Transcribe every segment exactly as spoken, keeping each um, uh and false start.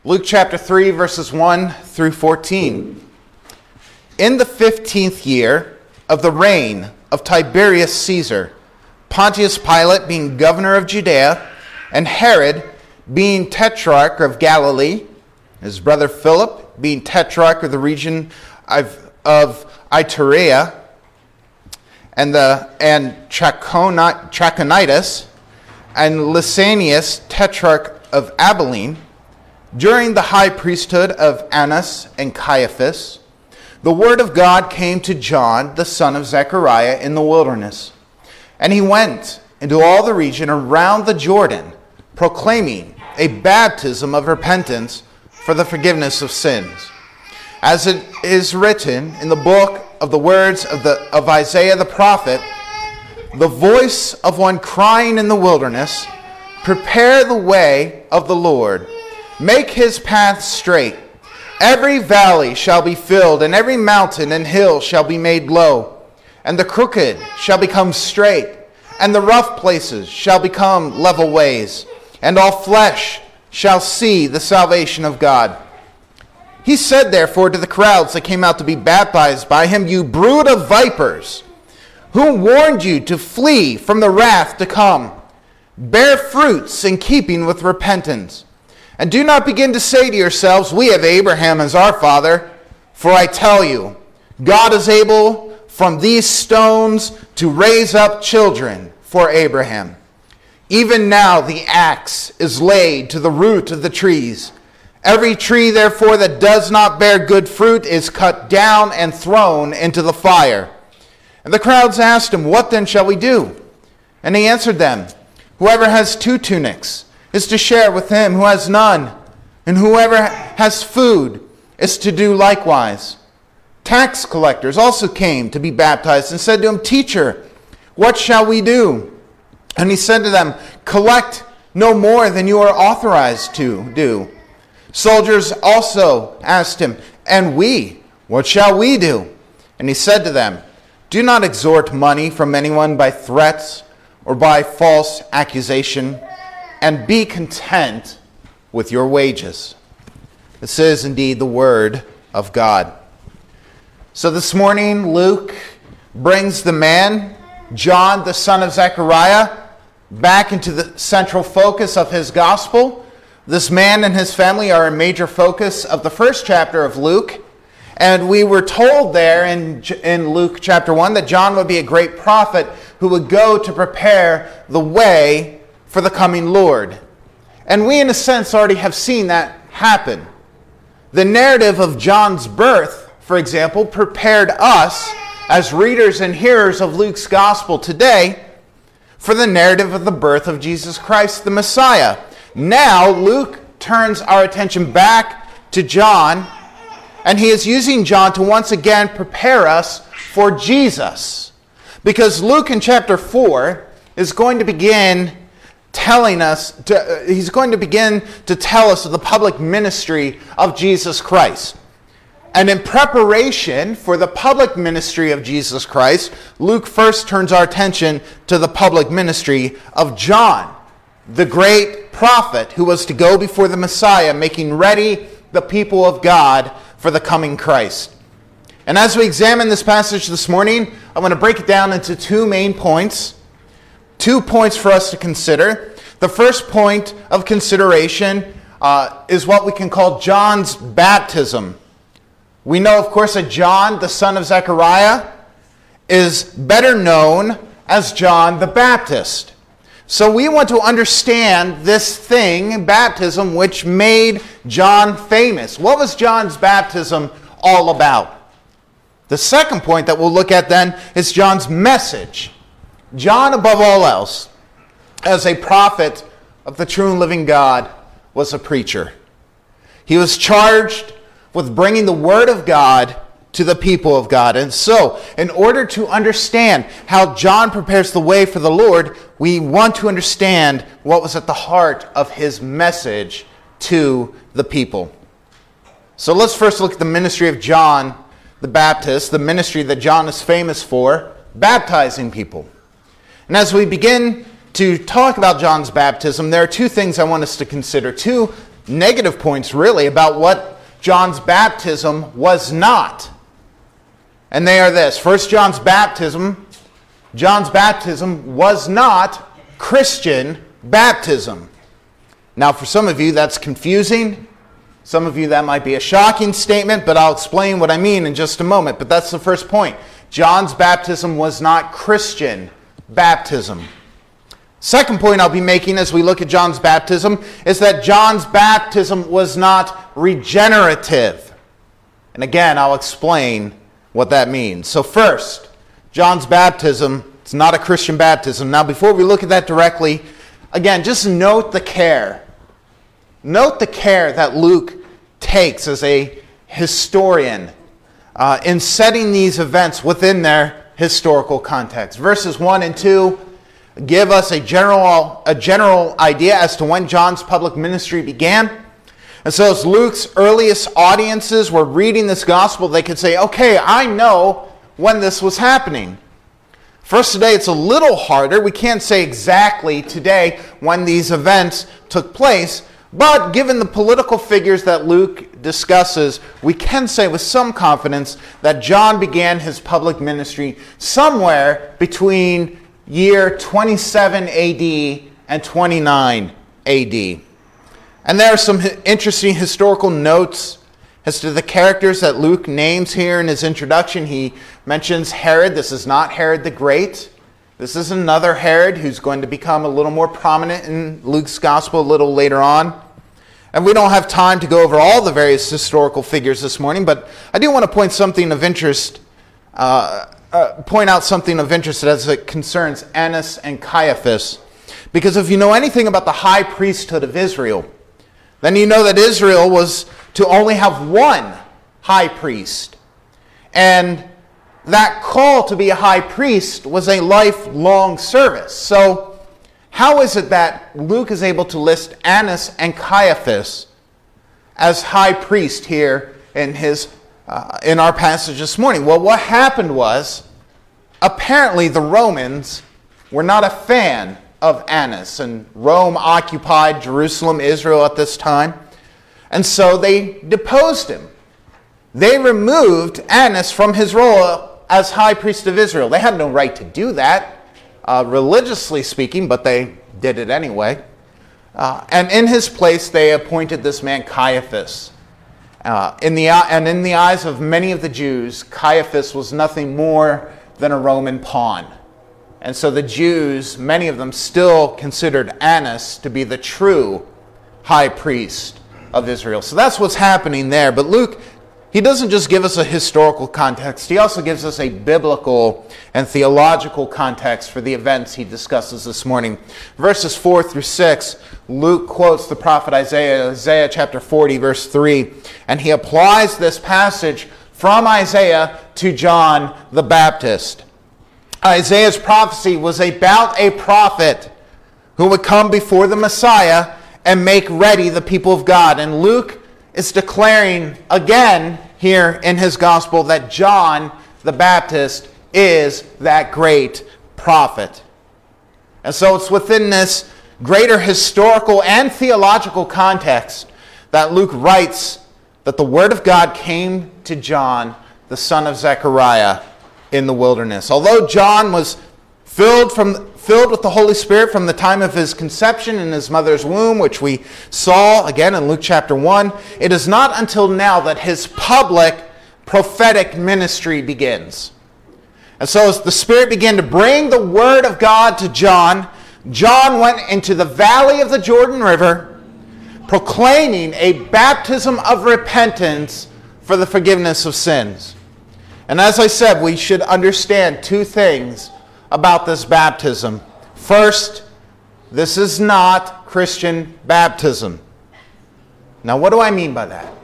Luke chapter three, verses one through fourteen. In the fifteenth year of the reign of Tiberius Caesar, Pontius Pilate being governor of Judea, and Herod being tetrarch of Galilee, his brother Philip being tetrarch of the region of, of Iturea, and the and Trachoni- Trachonitis, and Lysanias tetrarch of Abilene, during the high priesthood of Annas and Caiaphas, the word of God came to John, the son of Zechariah, in the wilderness. And he went into all the region around the Jordan, proclaiming a baptism of repentance for the forgiveness of sins. As it is written in the book of the words of, the, of Isaiah the prophet, the voice of one crying in the wilderness, prepare the way of the Lord, make his path straight. Every valley shall be filled, and every mountain and hill shall be made low, and the crooked shall become straight, and the rough places shall become level ways, and all flesh shall see the salvation of God. He said therefore to the crowds that came out to be baptized by him, you brood of vipers, who warned you to flee from the wrath to come? Bear fruits in keeping with repentance. And do not begin to say to yourselves, we have Abraham as our father. For I tell you, God is able from these stones to raise up children for Abraham. Even now the axe is laid to the root of the trees. Every tree, therefore, that does not bear good fruit is cut down and thrown into the fire. And the crowds asked him, what then shall we do? And he answered them, whoever has two tunics is to share with him who has none, and whoever has food is to do likewise. Tax collectors also came to be baptized and said to him, Teacher, what shall we do? And he said to them, collect no more than you are authorized to do. Soldiers also asked him, and we, what shall we do? And he said to them, do not extort money from anyone by threats or by false accusation, and be content with your wages. This is indeed the word of God. So this morning, Luke brings the man, John, the son of Zechariah, back into the central focus of his gospel. This man and his family are a major focus of the first chapter of Luke. And we were told there in, in Luke chapter one that John would be a great prophet who would go to prepare the way for the coming Lord. And we, in a sense, already have seen that happen. The narrative of John's birth, for example, prepared us as readers and hearers of Luke's gospel today for the narrative of the birth of Jesus Christ, the Messiah. Now, Luke turns our attention back to John, and he is using John to once again prepare us for Jesus. Because Luke in chapter four is going to begin telling us, to, uh, he's going to begin to tell us of the public ministry of Jesus Christ. And in preparation for the public ministry of Jesus Christ, Luke first turns our attention to the public ministry of John, the great prophet who was to go before the Messiah, making ready the people of God for the coming Christ. And as we examine this passage this morning, I want to break it down into two main points. Two points for us to consider. The first point of consideration uh, is what we can call John's baptism. We know, of course, that John, the son of Zechariah, is better known as John the Baptist. So we want to understand this thing, baptism, which made John famous. What was John's baptism all about? The second point that we'll look at then is John's message. John, above all else, as a prophet of the true and living God, was a preacher. He was charged with bringing the word of God to the people of God. And so, in order to understand how John prepares the way for the Lord, we want to understand what was at the heart of his message to the people. So let's first look at the ministry of John the Baptist, the ministry that John is famous for, baptizing people. And as we begin to talk about John's baptism, there are two things I want us to consider, two negative points, really, about what John's baptism was not. And they are this. First, John's baptism. John's baptism was not Christian baptism. Now, for some of you, that's confusing. Some of you, that might be a shocking statement, but I'll explain what I mean in just a moment. But that's the first point. John's baptism was not Christian baptism. Second point I'll be making as we look at John's baptism is that John's baptism was not regenerative. And again, I'll explain what that means. So first, John's baptism, it's not a Christian baptism. Now, before we look at that directly, again, just note the care. Note the care that Luke takes as a historian uh, in setting these events within their historical context. Verses one and two give us a general, a general idea as to when John's public ministry began. And so as Luke's earliest audiences were reading this gospel, they could say, okay, I know when this was happening. For us today, it's a little harder. We can't say exactly today when these events took place, but given the political figures that Luke discusses, we can say with some confidence that John began his public ministry somewhere between year twenty-seven A D and twenty-nine A D. And there are some interesting historical notes as to the characters that Luke names here in his introduction. He mentions Herod. This is not Herod the Great. This is another Herod who's going to become a little more prominent in Luke's gospel a little later on. And we don't have time to go over all the various historical figures this morning, but I do want to point something of interest, uh, uh, point out something of interest as it concerns Annas and Caiaphas. Because if you know anything about the high priesthood of Israel, then you know that Israel was to only have one high priest. And that call to be a high priest was a lifelong service. So how is it that Luke is able to list Annas and Caiaphas as high priest here in his uh, in our passage this morning? Well, what happened was, apparently the Romans were not a fan of Annas, and Rome occupied Jerusalem, Israel at this time, and so they deposed him. They removed Annas from his role as high priest of Israel. They had no right to do that, Uh, religiously speaking, but they did it anyway. Uh, and in his place, they appointed this man Caiaphas. Uh, in the and in the eyes of many of the Jews, Caiaphas was nothing more than a Roman pawn. And so the Jews, many of them, still considered Annas to be the true high priest of Israel. So that's what's happening there. But Luke, he doesn't just give us a historical context. He also gives us a biblical and theological context for the events he discusses this morning. Verses four through six, Luke quotes the prophet Isaiah, Isaiah chapter forty, verse three, and he applies this passage from Isaiah to John the Baptist. Isaiah's prophecy was about a prophet who would come before the Messiah and make ready the people of God. And Luke is declaring again here in his gospel that John the Baptist is that great prophet. And so it's within this greater historical and theological context that Luke writes that the word of God came to John, the son of Zechariah, in the wilderness. Although John was filled from filled with the Holy Spirit from the time of his conception in his mother's womb, which we saw again in Luke chapter one, it is not until now that his public prophetic ministry begins. And so as the Spirit began to bring the word of God to John, John went into the valley of the Jordan River, proclaiming a baptism of repentance for the forgiveness of sins. And as I said, we should understand two things about this baptism. First, this is not Christian baptism. Now, what do I mean by that?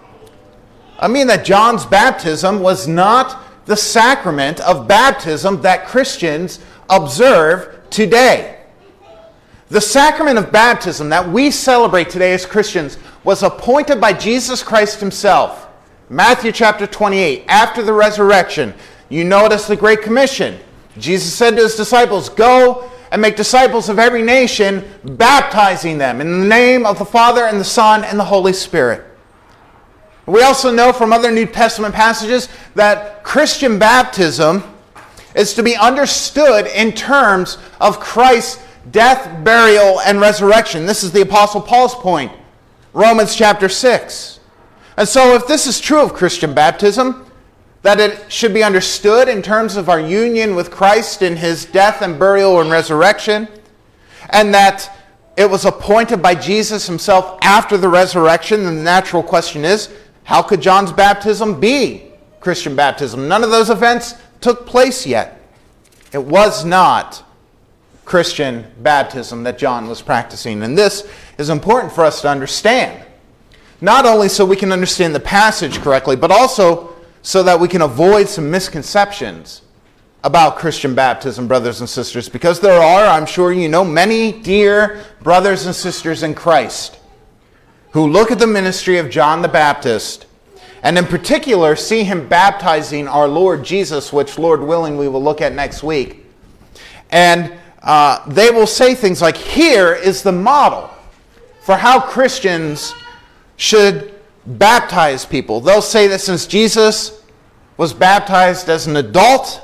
I mean that John's baptism was not the sacrament of baptism that Christians observe today. The sacrament of baptism that we celebrate today as Christians was appointed by Jesus Christ himself. Matthew chapter twenty-eight, after the resurrection, you notice the Great Commission. Jesus said to his disciples, "Go and make disciples of every nation, baptizing them in the name of the Father and the Son and the Holy Spirit. We also know from other New Testament passages that Christian baptism is to be understood in terms of Christ's death, burial, and resurrection. This is the Apostle Paul's point, Romans chapter six. And so if this is true of Christian baptism, that it should be understood in terms of our union with Christ in his death and burial and resurrection, and that it was appointed by Jesus himself after the resurrection, then the natural question is, how could John's baptism be Christian baptism? None of those events took place yet. It was not Christian baptism that John was practicing. And this is important for us to understand. Not only so we can understand the passage correctly, but also so that we can avoid some misconceptions about Christian baptism, brothers and sisters. Because there are, I'm sure you know, many dear brothers and sisters in Christ who look at the ministry of John the Baptist, and in particular see him baptizing our Lord Jesus, which, Lord willing, we will look at next week. And uh, they will say things like, here is the model for how Christians should baptize people. They'll say that since Jesus was baptized as an adult,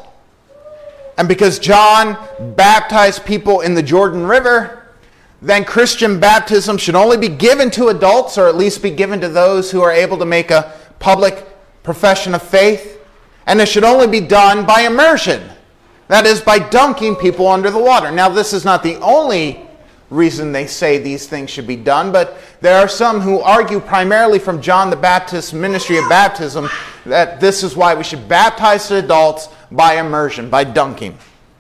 and because John baptized people in the Jordan River, then Christian baptism should only be given to adults, or at least be given to those who are able to make a public profession of faith. And it should only be done by immersion. That is, by dunking people under the water. Now, this is not the only reason they say these things should be done, but there are some who argue primarily from John the Baptist's ministry of baptism that this is why we should baptize adults by immersion, by dunking.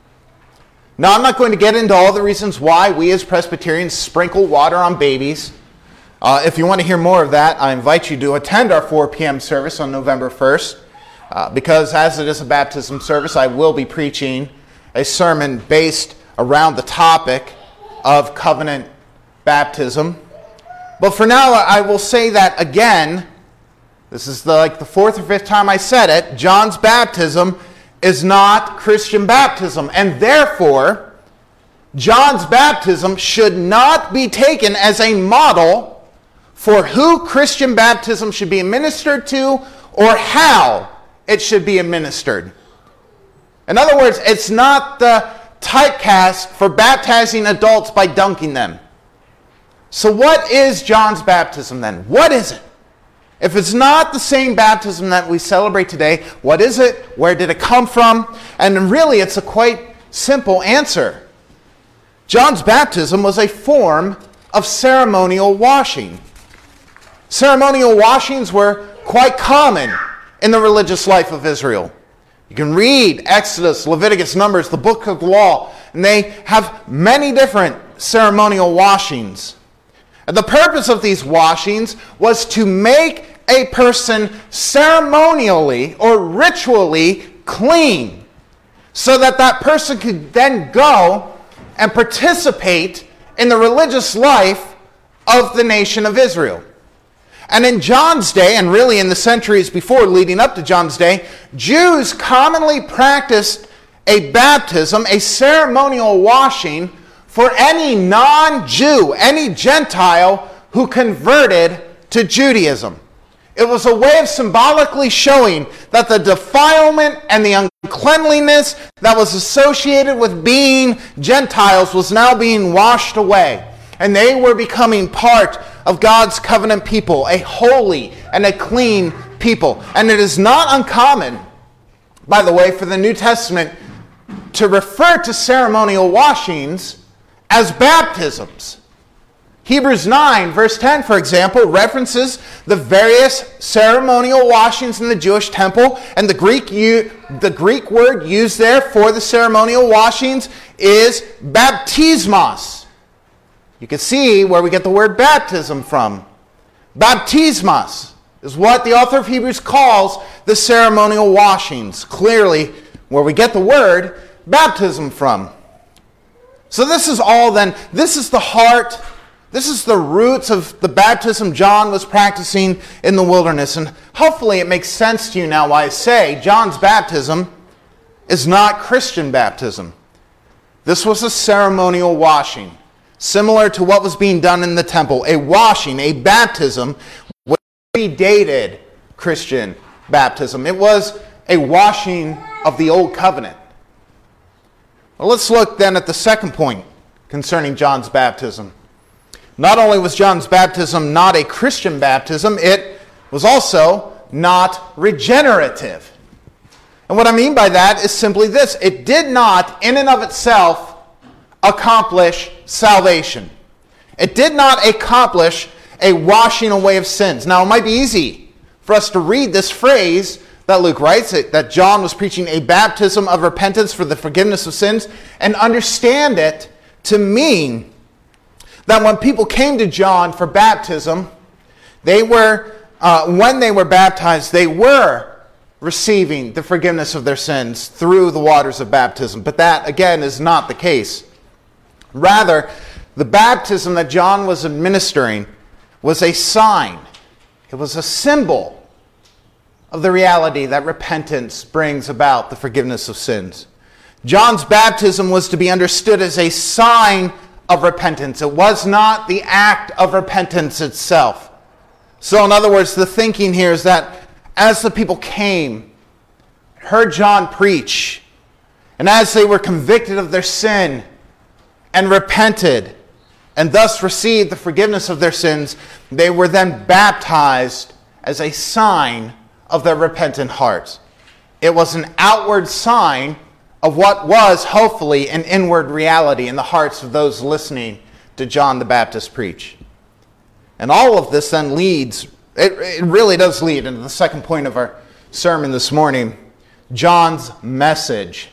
Now, I'm not going to get into all the reasons why we as Presbyterians sprinkle water on babies. Uh, if you want to hear more of that, I invite you to attend our four p.m. service on November first, uh, because as it is a baptism service, I will be preaching a sermon based around the topic of covenant baptism. But for now, I will say that again, this is the, like the fourth or fifth time I said it, John's baptism is not Christian baptism, and therefore John's baptism should not be taken as a model for who Christian baptism should be administered to or how it should be administered. In other words, it's not the typecast for baptizing adults by dunking them. So what is John's baptism then? What is it? If it's not the same baptism that we celebrate today, what is it? Where did it come from? And really, it's a quite simple answer. John's baptism was a form of ceremonial washing. Ceremonial washings were quite common in the religious life of Israel. You can read Exodus, Leviticus, Numbers, the book of the law, and they have many different ceremonial washings. And the purpose of these washings was to make a person ceremonially or ritually clean, so that that person could then go and participate in the religious life of the nation of Israel. And in John's day, and really in the centuries before leading up to John's day, Jews commonly practiced a baptism, a ceremonial washing, for any non-Jew, any Gentile who converted to Judaism. It was a way of symbolically showing that the defilement and the uncleanliness that was associated with being Gentiles was now being washed away. And they were becoming part of God's covenant people, a holy and a clean people. And it is not uncommon, by the way, for the New Testament to refer to ceremonial washings as baptisms. Hebrews nine, verse ten, for example, references the various ceremonial washings in the Jewish temple, and the Greek the Greek word used there for the ceremonial washings is baptismos. You can see where we get the word baptism from. Baptismos is what the author of Hebrews calls the ceremonial washings. Clearly, where we get the word baptism from. So this is all then, this is the heart, this is the roots of the baptism John was practicing in the wilderness. And hopefully it makes sense to you now why I say John's baptism is not Christian baptism. This was a ceremonial washing, similar to what was being done in the temple. A washing, a baptism, which predated Christian baptism. It was a washing of the old covenant. Well, let's look then at the second point concerning John's baptism. Not only was John's baptism not a Christian baptism, it was also not regenerative. And what I mean by that is simply this: it did not, in and of itself, accomplish salvation. It did not accomplish a washing away of sins. Now, it might be easy for us to read this phrase that Luke writes, that John was preaching a baptism of repentance for the forgiveness of sins, and understand it to mean that when people came to John for baptism, they were, uh, when they were baptized, they were receiving the forgiveness of their sins through the waters of baptism. But that, again, is not the case. Rather, the baptism that John was administering was a sign. It was a symbol of the reality that repentance brings about the forgiveness of sins. John's baptism was to be understood as a sign of repentance. It was not the act of repentance itself. So, in other words, the thinking here is that as the people came, heard John preach, and as they were convicted of their sin and repented, and thus received the forgiveness of their sins, they were then baptized as a sign of their repentant hearts. It was an outward sign of what was hopefully an inward reality in the hearts of those listening to John the Baptist preach. And all of this then leads, it, it really does lead into the second point of our sermon this morning, John's message.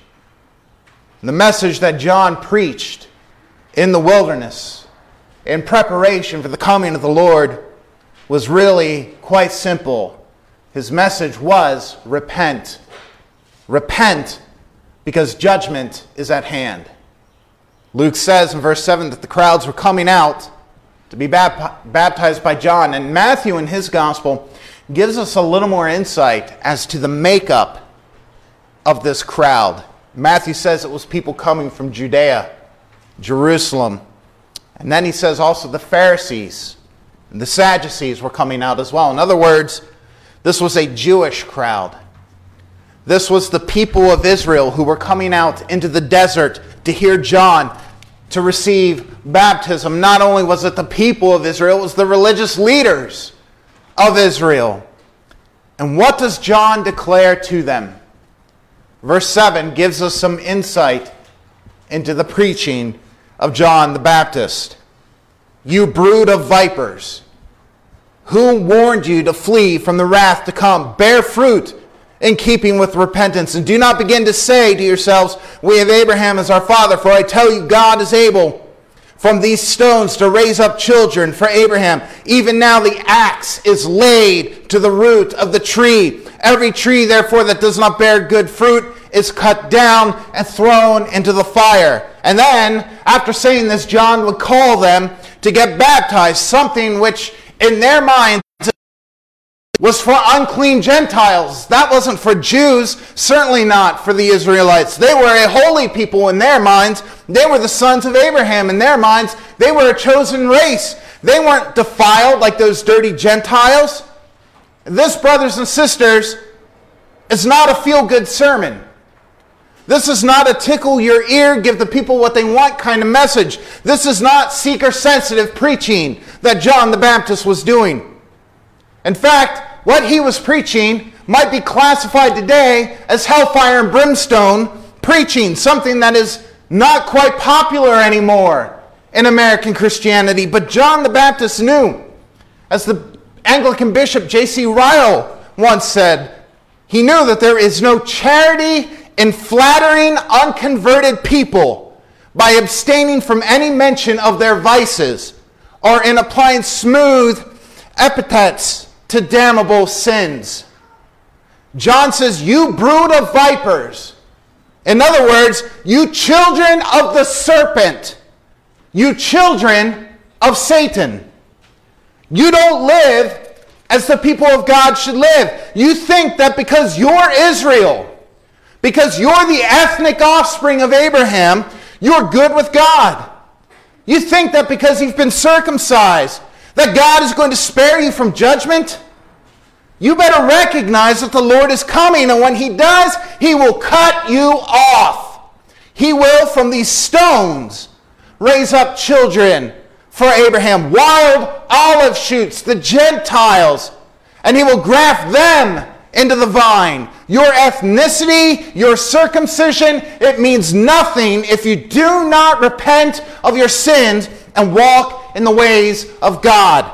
The message that John preached in the wilderness in preparation for the coming of the Lord was really quite simple. His message was, repent. Repent, because judgment is at hand. Luke says in verse seven that the crowds were coming out to be baptized by John. And Matthew in his gospel gives us a little more insight as to the makeup of this crowd. Matthew says it was people coming from Judea, Jerusalem. And then he says also the Pharisees and the Sadducees were coming out as well. In other words, this was a Jewish crowd. This was the people of Israel who were coming out into the desert to hear John, to receive baptism. Not only was it the people of Israel, it was the religious leaders of Israel. And what does John declare to them? Verse seven gives us some insight into the preaching of John the Baptist. You brood of vipers, who warned you to flee from the wrath to come? Bear fruit in keeping with repentance. And do not begin to say to yourselves, we have Abraham as our father. For I tell you, God is able from these stones to raise up children for Abraham. Even now the axe is laid to the root of the tree. Every tree, therefore, that does not bear good fruit is cut down and thrown into the fire. And then, after saying this, John would call them to get baptized, something which in their minds was for unclean Gentiles. That wasn't for Jews, certainly not for the Israelites. They were a holy people in their minds. They were the sons of Abraham in their minds. They were a chosen race. They weren't defiled like those dirty Gentiles. This, brothers and sisters, is not a feel-good sermon. This is not a tickle your ear, give the people what they want kind of message. This is not seeker-sensitive preaching that John the Baptist was doing. In fact, what he was preaching might be classified today as hellfire and brimstone preaching, something that is not quite popular anymore in American Christianity. But John the Baptist knew, as the Anglican Bishop J C Ryle once said, he knew that there is no charity in flattering unconverted people by abstaining from any mention of their vices or in applying smooth epithets to damnable sins. John says, you brood of vipers. In other words, you children of the serpent. You children of Satan. You don't live as the people of God should live. You think that because you're Israel, because you're the ethnic offspring of Abraham, you're good with God. You think that because you've been circumcised, that God is going to spare you from judgment? You better recognize that the Lord is coming, and when he does, he will cut you off. He will, from these stones, raise up children for Abraham, wild olive shoots, the Gentiles, and he will graft them into the vine. Your ethnicity, your circumcision, it means nothing if you do not repent of your sins and walk in the ways of God.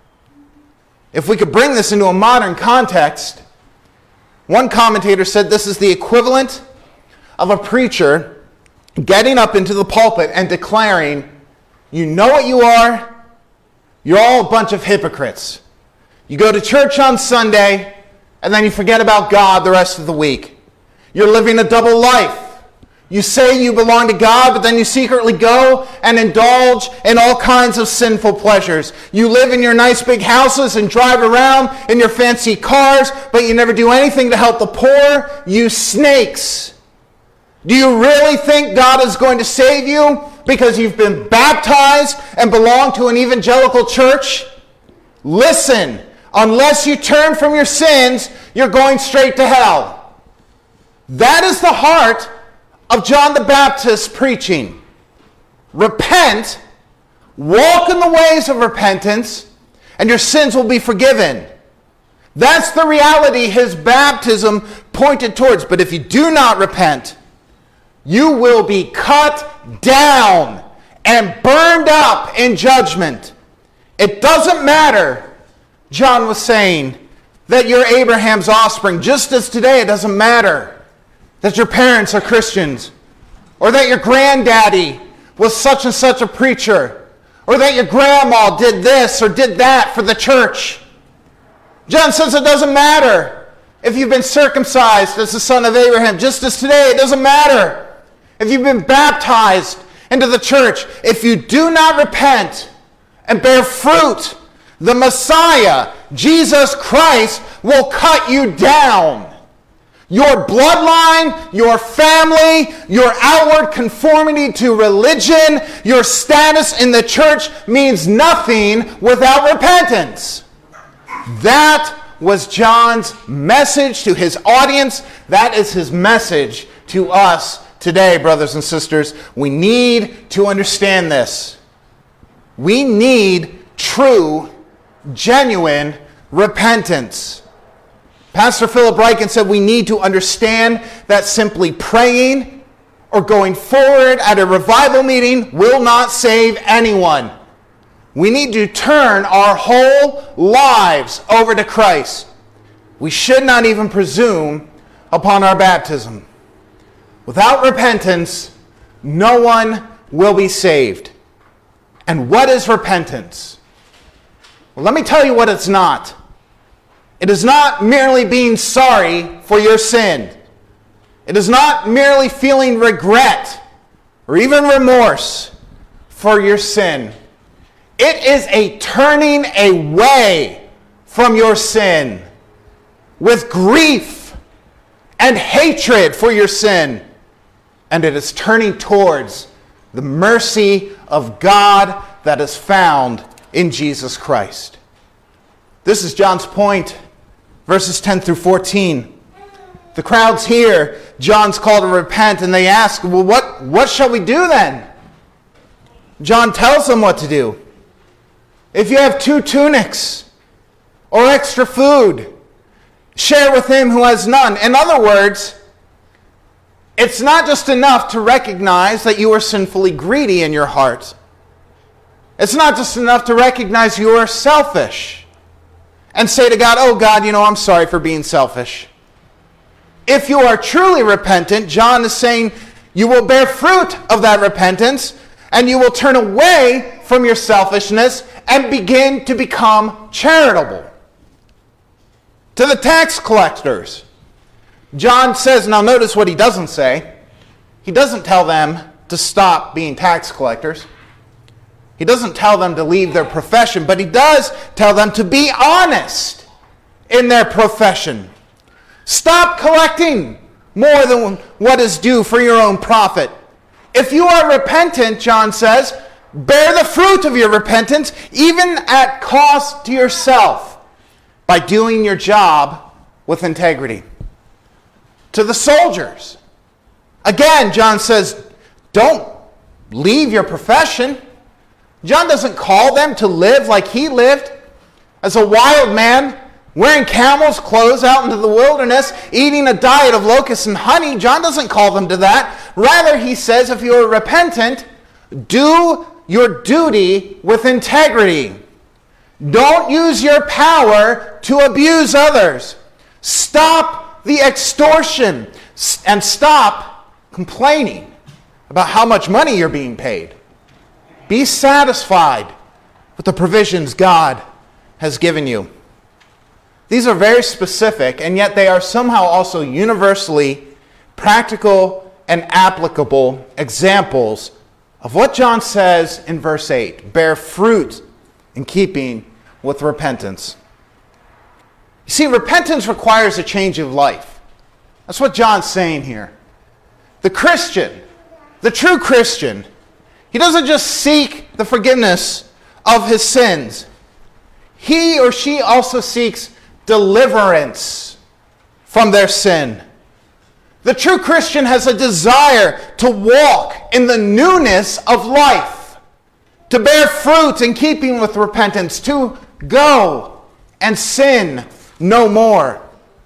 If we could bring this into a modern context, one commentator said this is the equivalent of a preacher getting up into the pulpit and declaring, you know what you are? You're all a bunch of hypocrites. You go to church on Sunday, and then you forget about God the rest of the week. You're living a double life. You say you belong to God, but then you secretly go and indulge in all kinds of sinful pleasures. You live in your nice big houses and drive around in your fancy cars, but you never do anything to help the poor. You snakes. Do you really think God is going to save you because you've been baptized and belong to an evangelical church? Listen, unless you turn from your sins, you're going straight to hell. That is the heart of John the Baptist's preaching. Repent, walk in the ways of repentance, and your sins will be forgiven. That's the reality his baptism pointed towards. But if you do not repent, you will be cut down and burned up in judgment. It doesn't matter, John was saying, that you're Abraham's offspring. Just as today it doesn't matter that your parents are Christians, or that your granddaddy was such and such a preacher, or that your grandma did this or did that for the church. John says it doesn't matter if you've been circumcised as the son of Abraham. Just as today, it doesn't matter if you've been baptized into the church. If you do not repent and bear fruit, the Messiah, Jesus Christ, will cut you down. Your bloodline, your family, your outward conformity to religion, your status in the church means nothing without repentance. That was John's message to his audience. That is his message to us today, brothers and sisters. We need to understand this. We need true, genuine repentance. Pastor Philip Ryken said we need to understand that simply praying or going forward at a revival meeting will not save anyone. We need to turn our whole lives over to Christ. We should not even presume upon our baptism. Without repentance, no one will be saved. And what is repentance? Well, let me tell you what it's not. It is not merely being sorry for your sin. It is not merely feeling regret or even remorse for your sin. It is a turning away from your sin with grief and hatred for your sin. And it is turning towards the mercy of God that is found in Jesus Christ. This is John's point. Verses ten through fourteen. The crowds hear John's call to repent, and they ask, well, what, what shall we do then? John tells them what to do. If you have two tunics or extra food, share with him who has none. In other words, it's not just enough to recognize that you are sinfully greedy in your heart. It's not just enough to recognize you are selfish and say to God, oh God, you know, I'm sorry for being selfish. If you are truly repentant, John is saying you will bear fruit of that repentance, and you will turn away from your selfishness and begin to become charitable. To the tax collectors, John says, now notice what he doesn't say. He doesn't tell them to stop being tax collectors. He doesn't tell them to leave their profession, but he does tell them to be honest in their profession. Stop collecting more than what is due for your own profit. If you are repentant, John says, bear the fruit of your repentance, even at cost to yourself, by doing your job with integrity. To the soldiers, again, John says, don't leave your profession. John doesn't call them to live like he lived, as a wild man, wearing camel's clothes out into the wilderness, eating a diet of locusts and honey. John doesn't call them to that. Rather, he says, if you are repentant, do your duty with integrity. Don't use your power to abuse others. Stop the extortion and stop complaining about how much money you're being paid. Be satisfied with the provisions God has given you. These are very specific, and yet they are somehow also universally practical and applicable examples of what John says in verse eight. Bear fruit in keeping with repentance. You see, repentance requires a change of life. That's what John's saying here. The Christian, the true Christian, he doesn't just seek the forgiveness of his sins. He or she also seeks deliverance from their sin. The true Christian has a desire to walk in the newness of life, to bear fruit in keeping with repentance, to go and sin no more.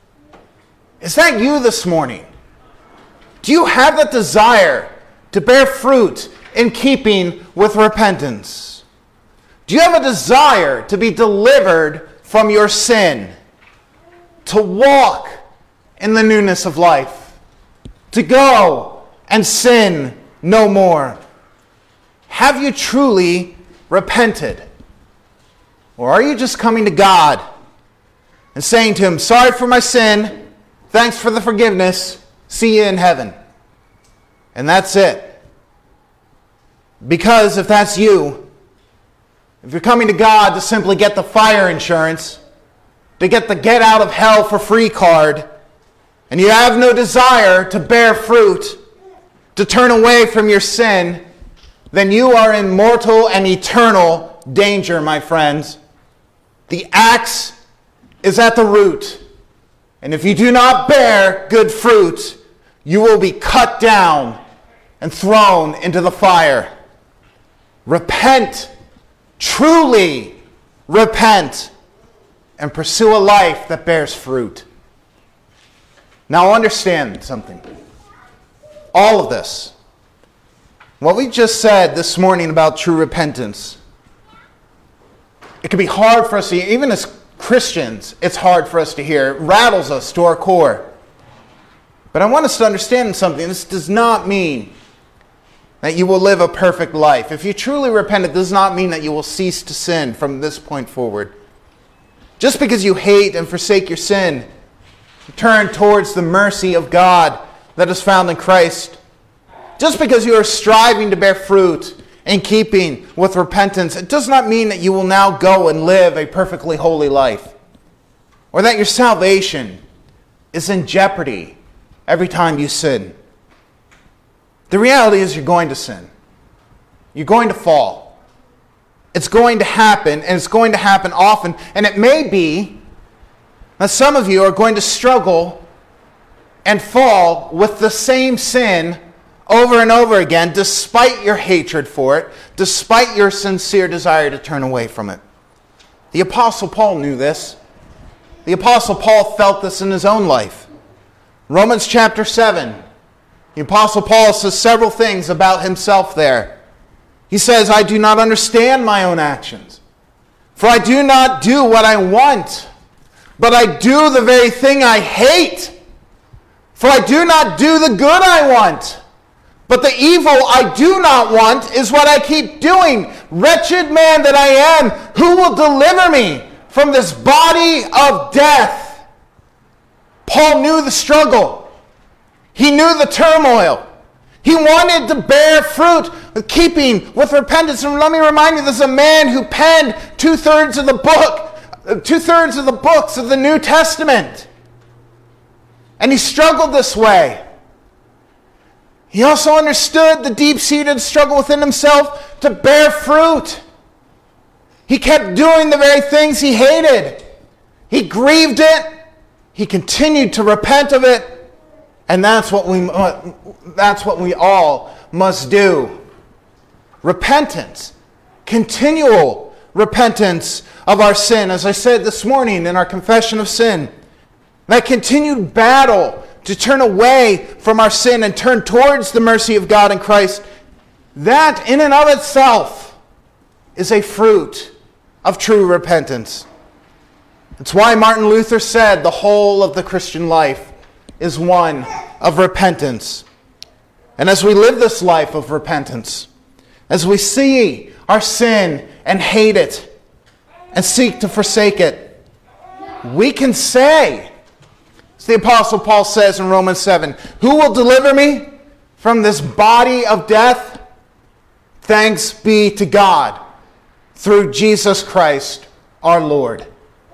Is that you this morning? Do you have that desire to bear fruit in keeping with repentance? Do you have a desire to be delivered from your sin? To walk in the newness of life? To go and sin no more? Have you truly repented? Or are you just coming to God and saying to Him, sorry for my sin, thanks for the forgiveness, see you in heaven? And that's it. Because if that's you, if you're coming to God to simply get the fire insurance, to get the get out of hell for free card, and you have no desire to bear fruit, to turn away from your sin, then you are in mortal and eternal danger, my friends. The axe is at the root, and if you do not bear good fruit, you will be cut down and thrown into the fire. Repent, truly repent, and pursue a life that bears fruit. Now understand something. All of this, what we just said this morning about true repentance, it can be hard for us to hear. Even as Christians, it's hard for us to hear. It rattles us to our core. But I want us to understand something. This does not mean that you will live a perfect life. If you truly repent, it does not mean that you will cease to sin from this point forward. Just because you hate and forsake your sin, you turn towards the mercy of God that is found in Christ. Just because you are striving to bear fruit in keeping with repentance, it does not mean that you will now go and live a perfectly holy life, or that your salvation is in jeopardy every time you sin. The reality is you're going to sin. You're going to fall. It's going to happen, and it's going to happen often. And it may be that some of you are going to struggle and fall with the same sin over and over again, despite your hatred for it, despite your sincere desire to turn away from it. The Apostle Paul knew this. The Apostle Paul felt this in his own life. Romans chapter seven. The Apostle Paul says several things about himself there. He says, I do not understand my own actions, for I do not do what I want, but I do the very thing I hate. For I do not do the good I want, but the evil I do not want is what I keep doing. Wretched man that I am, who will deliver me from this body of death? Paul knew the struggle. He knew the turmoil. He wanted to bear fruit, keeping with repentance. And let me remind you, this is a man who penned two-thirds of the book, two-thirds of the books of the New Testament. And he struggled this way. He also understood the deep-seated struggle within himself to bear fruit. He kept doing the very things he hated. He grieved it. He continued to repent of it. And that's what we, that's what we all must do. Repentance. Continual repentance of our sin. As I said this morning in our confession of sin, that continued battle to turn away from our sin and turn towards the mercy of God in Christ, that in and of itself is a fruit of true repentance. It's why Martin Luther said the whole of the Christian life is one of repentance. And as we live this life of repentance, as we see our sin and hate it and seek to forsake it, we can say, as the Apostle Paul says in Romans seven, "Who will deliver me from this body of death? Thanks be to God through Jesus Christ our Lord."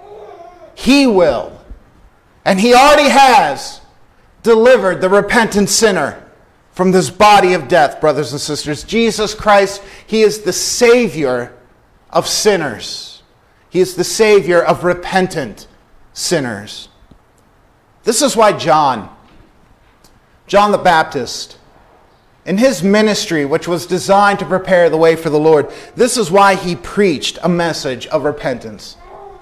He will, and He already has, delivered the repentant sinner from this body of death, brothers and sisters. Jesus Christ, He is the Savior of sinners. He is the Savior of repentant sinners. This is why John, John the Baptist, in his ministry, which was designed to prepare the way for the Lord, this is why he preached a message of repentance.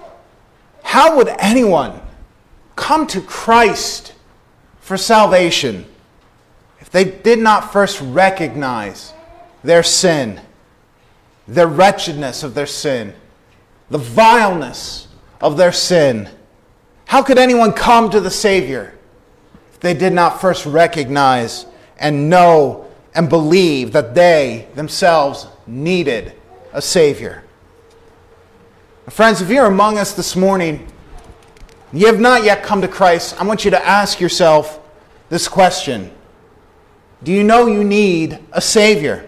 How would anyone come to Christ for salvation if they did not first recognize their sin, their wretchedness of their sin, the vileness of their sin? How could anyone come to the Savior if they did not first recognize and know and believe that they themselves needed a Savior? Friends, if you're among us this morning, you have not yet come to Christ, I want you to ask yourself this question. Do you know you need a Savior?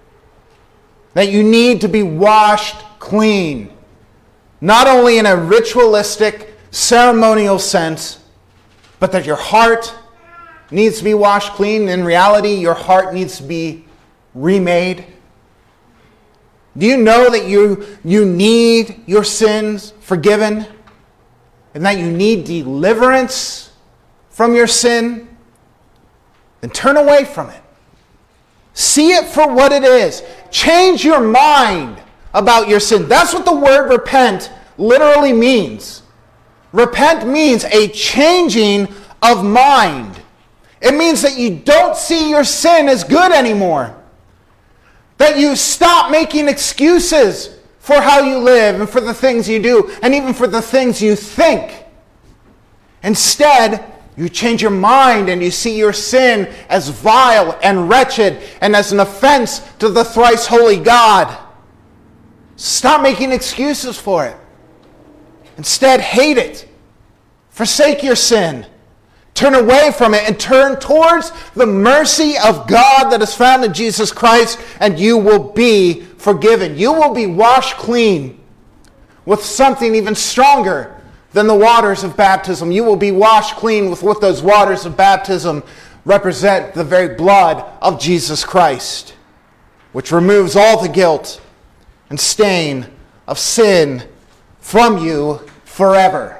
That you need to be washed clean, not only in a ritualistic, ceremonial sense, but that your heart needs to be washed clean. In reality, your heart needs to be remade. Do you know that you, you need your sins forgiven and that you need deliverance from your sin? Then turn away from it. See it for what it is. Change your mind about your sin. That's what the word repent literally means. Repent means a changing of mind. It means that you don't see your sin as good anymore. That you stop making excuses for how you live and for the things you do and even for the things you think. Instead, you change your mind and you see your sin as vile and wretched and as an offense to the thrice holy God. Stop making excuses for it. Instead, hate it. Forsake your sin. Turn away from it and turn towards the mercy of God that is found in Jesus Christ, and you will be forgiven. You will be washed clean with something even stronger than the waters of baptism. You will be washed clean with what those waters of baptism represent, the very blood of Jesus Christ, which removes all the guilt and stain of sin from you forever.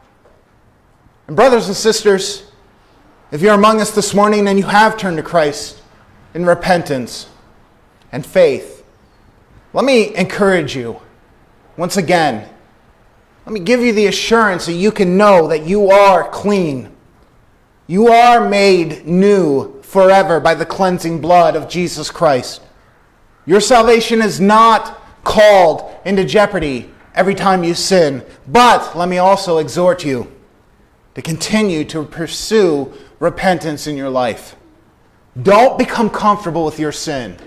And brothers and sisters, if you're among us this morning and you have turned to Christ in repentance and faith, let me encourage you once again. Let me give you the assurance that you can know that you are clean. You are made new forever by the cleansing blood of Jesus Christ. Your salvation is not called into jeopardy every time you sin. But let me also exhort you to continue to pursue repentance in your life. Don't become comfortable with your sin.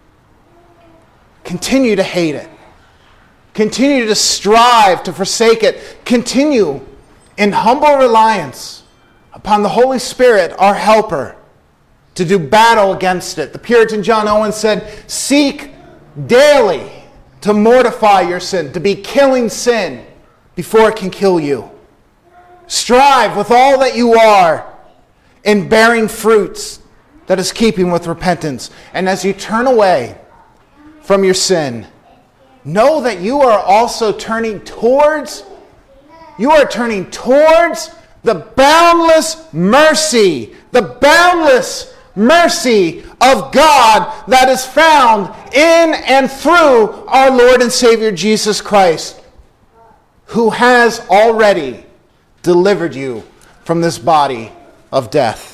Continue to hate it. Continue to strive to forsake it. Continue in humble reliance upon the Holy Spirit, our helper, to do battle against it. The Puritan John Owen said, seek daily to mortify your sin, to be killing sin before it can kill you. Strive with all that you are in bearing fruits that is keeping with repentance. And as you turn away from your sin, know that you are also turning towards, you are turning towards the boundless mercy, the boundless mercy of God that is found in and through our Lord and Savior Jesus Christ, who has already delivered you from this body of death.